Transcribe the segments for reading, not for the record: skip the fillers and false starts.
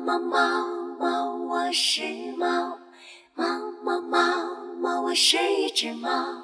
猫猫猫，我是猫，猫猫猫猫，我是一只猫。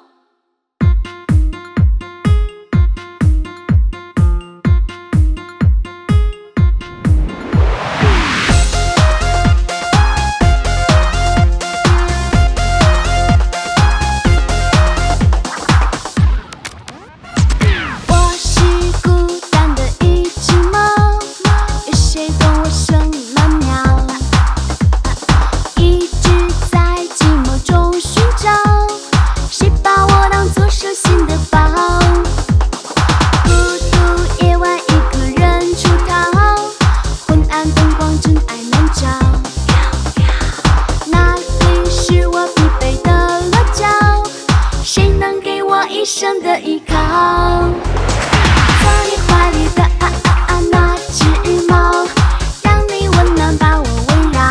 一生的依靠，做你怀里的那只猫，让你温暖把我围绕。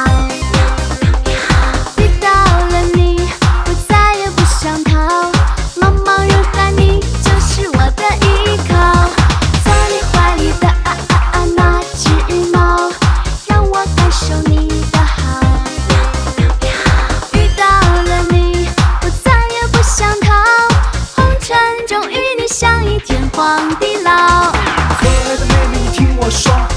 遇到了你，我再也不想逃，茫茫人海你就是我的依靠。做你怀里的那只猫，让我感受你的好。遇到了你，我再也不想逃，终与你相依，天荒地老。 可爱的妹妹，你听我说。